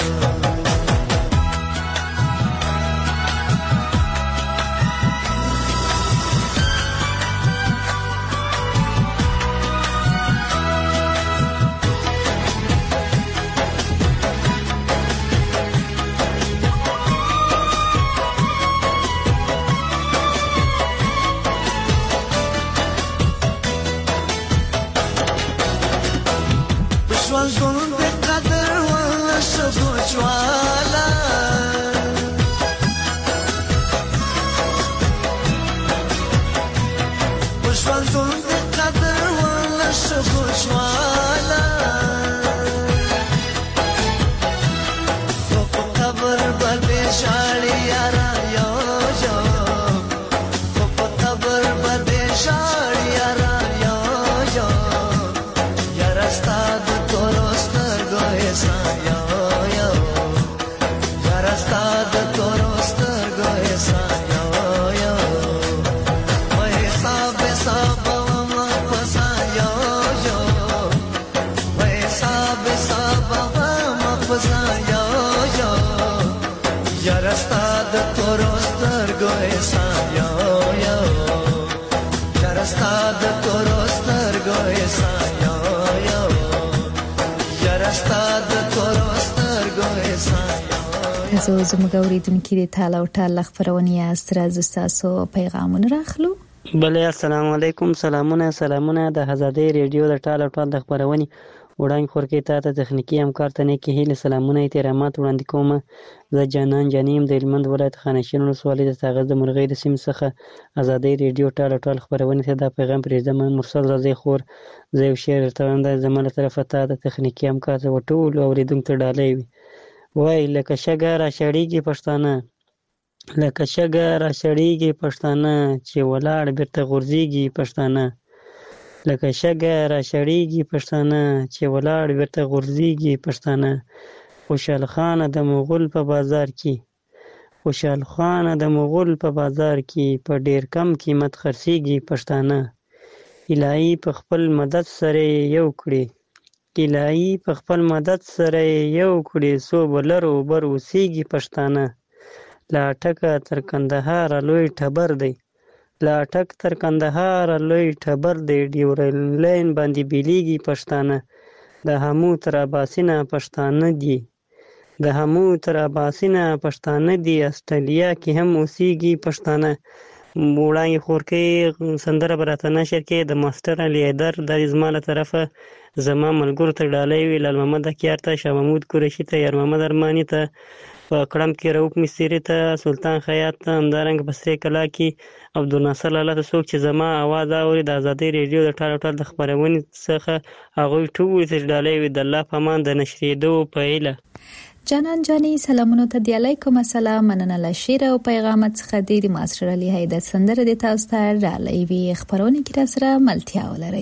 ژوند د قدر ولا شګو جوالا ژوند د قدر ولا شګو جوالا په قبر باندې شاړي یارا یو یو په قبر باندې شاړي یارا یو یو یار استاد تاسو زموږ اوریدونکو د تعالی او تعالی خبرونه یاست راځو تاسو پیغامونه راخلو بله السلام علیکم سلامونه د آزادۍ ریډیو د تعالی او تعالی خبرونه وړاندې خورکې ته تخنیکی همکار ته نه کې هیله سلامونه احترامات وړاندې کوم زه جانان جانیم د هلمند ولایت خانشین ولسوالۍ د تاغز د مرغۍ د سیمې څخه آزادۍ ریډیو تعالی او تعالی خبرونه ته دا پیغام پرېږدم مرسل رضی خور زه یو شعر درته وایم دا زما له طرفه ته د تخنیکی همکار ته ټولو اوریدونکو ته ډالۍ وي وای لکه شګه را شړیږي پښتانه لکه شګه را شړیږي پښتانه چې ولاړ بیرته غورځيږي پښتانه لکه شګه را شړیږي پښتانه چې ولاړ بیرته غورځيږي پښتانه خوشحال خان د مغول په بازار کې خوشحال خان د مغول په بازار کې په ډیر کم قیمت خرڅيږي پښتانه الهي په خپل مدد سره یو کړی الهي په خپل مدد سره یو کړی سو بلرو بر اوسېږي پښتانه لا ټکه تر کندهار لوی ټبر دی لا ټک تر کندهار لوی ټبر دی ډیورل لاین باندې بیلیږي پښتانه د همو تر اباسینه پښتانه دي د همو تر اباسینه پښتانه دي استرالیا کې هم اوسېږي پښتانه وړاندې خورکې سندره براته نشر کې د ماستر علي حیدر د زما له طرفه زما ملګرو ته ډالۍ وي لال محمد اکیار ته شاه محمود قریشي ته یار محمد ارماني ته په کړم کې رؤف مستری ته سلطان خیاط ته همدارنګه په سرې کلا کې عبدالناصر لاله ته څوک چې زما اواز اوري د آزادۍ ریډیو د ټال د خبرونې څخه هغوی ټول ته ډالۍ وي د الله په امان د نشریدو په هیله جانان جانی سلامونه ته دی علیکم السلام مننه له شعر او پیغامات څخه د ماستر علي حیدر سندره د تاسو ته ډالۍ وي خبرونه کې را سره ملتیا ولري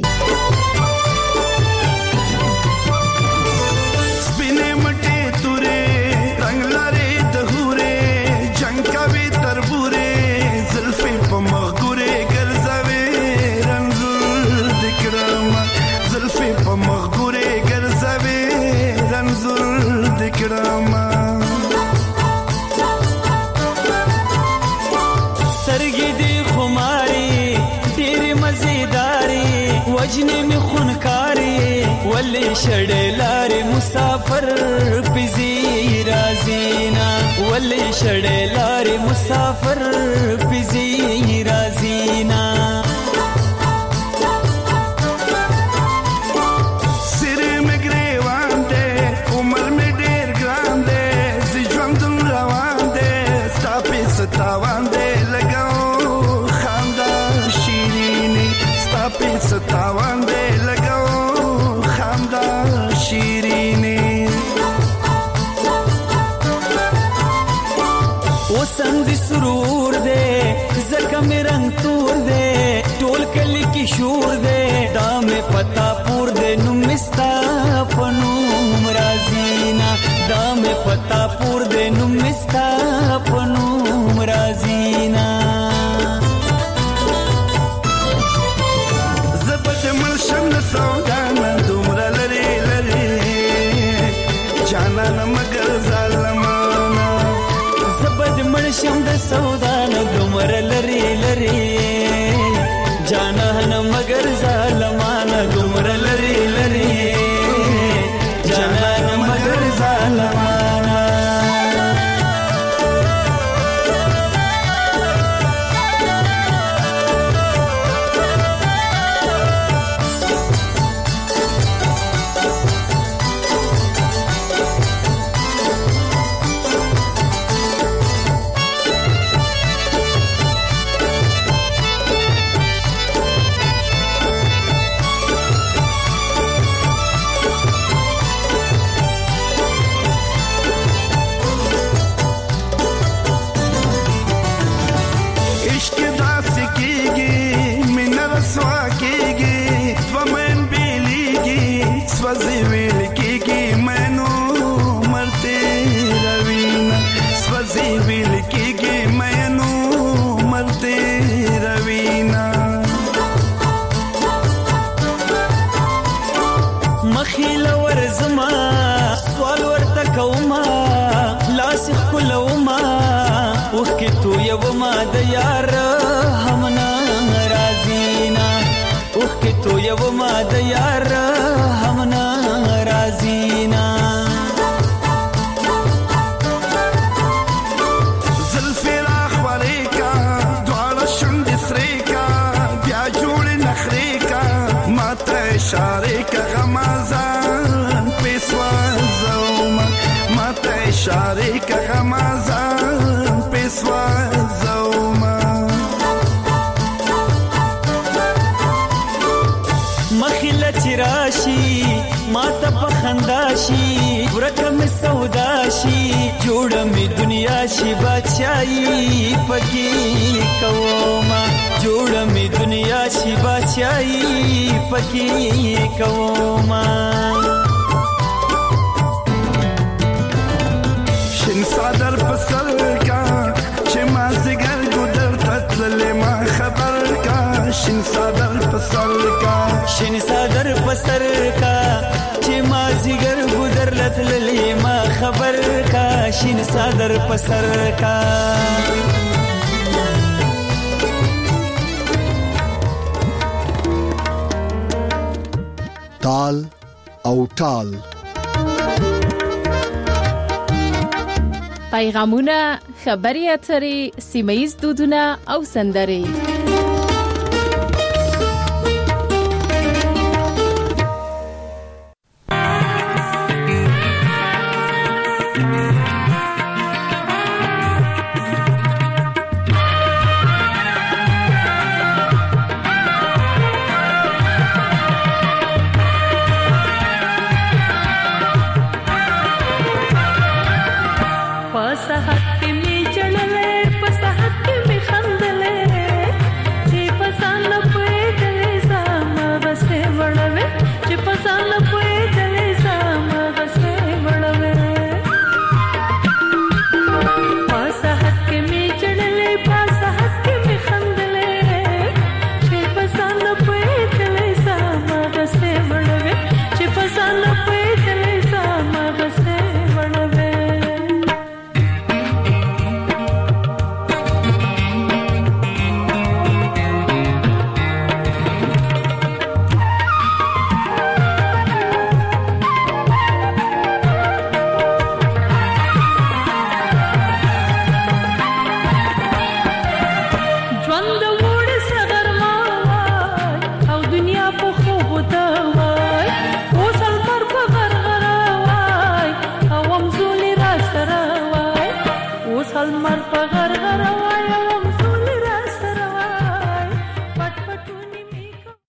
وجنه می خونکاری ولی شړلار مسافر پزی رازینا ولی شړلار مسافر پزی رازینا سر مګری وانده عمر می ډیر ګران ده زی ژوند روان ده ستاپې ستاوان ده لګاو خندا شیرینی ستاپې ستاوان ده لګاو خندا شیرینی وسند سرور ده زکه می رنگ تور ده ټول کلی کی شور ده دامه پتا مستا پنوم رازینا دا مې پتا پور دې نو مستا پنوم رازینا زبد مرشم سودانا دومره لري لري جانان مگر ظالمانا زبد مرشم د سودانا دومره لري لري جانان مگر ظالمانا دومره لري لري جانان مگر ظالمانا سوزی ویل کیږي مینو مرته روینا سوزی ویل کیږي مینو مرته روینا مخیل ورزما سوال ورته کوما لاسخ کولوما وکه تو یو ما د یار همنا رازینا وکه تو یو ما د یار همنا رازینا زلفی راخوری کا دوار شند سریکا بیا جوڑ نخری کا ماتا اشاره کا غمازان پیسوا زوما ماتا اشاره کا غمازان پیسوا زوما مخیله چراشی ماته پخنداشی ورکم سوداشی جوړه می دنیا شي بادشاہي پکې کوما جوړه می دنیا شي بادشاہي پکې کوما شین صدر پسر کا چې ما زګر ګدر تتل ما خبر کا شین صدر پسر کا شین صدر پسر کا چې ما زګر ګدر لتل ما خبر کا شین صدر پسر کا تال او ټال پیغامونه، خبري اترې، سیمه ییز دودونه او سندرې